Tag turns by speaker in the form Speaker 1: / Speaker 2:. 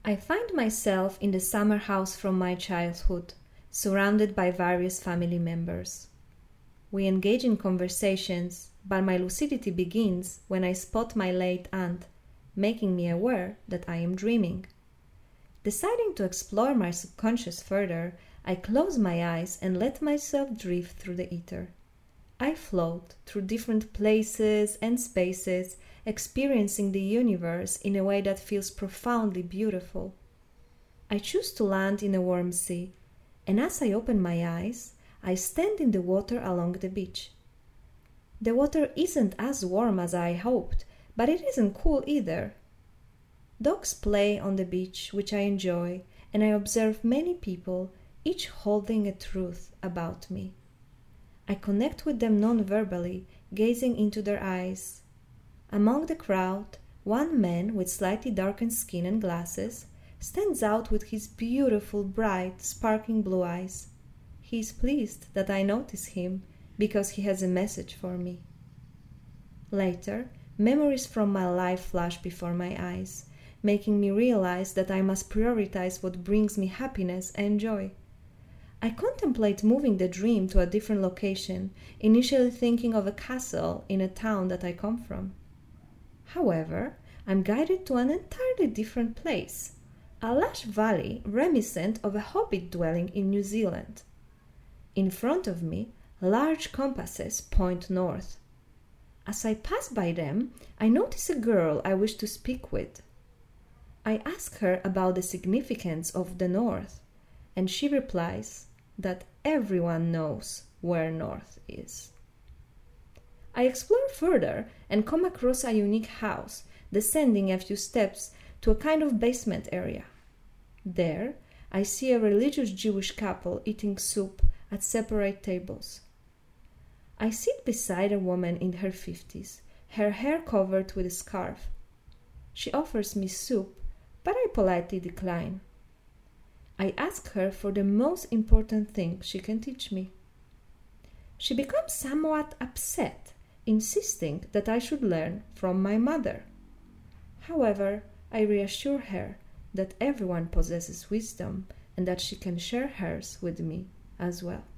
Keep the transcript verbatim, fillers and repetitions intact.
Speaker 1: I find myself in the summer house from my childhood, surrounded by various family members. We engage in conversations, but my lucidity begins when I spot my late aunt, making me aware that I am dreaming. Deciding to explore my subconscious further, I close my eyes and let myself drift through the ether. I float through different places and spaces, experiencing the universe in a way that feels profoundly beautiful. I choose to land in a warm sea, and as I open my eyes, I stand in the water along the beach. The water isn't as warm as I hoped, but it isn't cool either. Dogs play on the beach, which I enjoy, and I observe many people, each holding a truth about me. I connect with them non-verbally, gazing into their eyes. Among the crowd, one man with slightly darkened skin and glasses stands out with his beautiful, bright, sparkling blue eyes. He is pleased that I notice him because he has a message for me. Later, memories from my life flash before my eyes, making me realize that I must prioritize what brings me happiness and joy. I contemplate moving the dream to a different location, initially thinking of a castle in a town that I come from. However, I'm guided to an entirely different place, a lush valley reminiscent of a hobbit dwelling in New Zealand. In front of me, large compasses point north. As I pass by them, I notice a girl I wish to speak with. I ask her about the significance of the north, and she replies that everyone knows where north is. I explore further and come across a unique house, descending a few steps to a kind of basement area. There, I see a religious Jewish couple eating soup at separate tables. I sit beside a woman in her fifties, her hair covered with a scarf. She offers me soup, but I politely decline. I ask her for the most important thing she can teach me. She becomes somewhat upset, insisting that I should learn from my mother. However, I reassure her that everyone possesses wisdom and that she can share hers with me as well.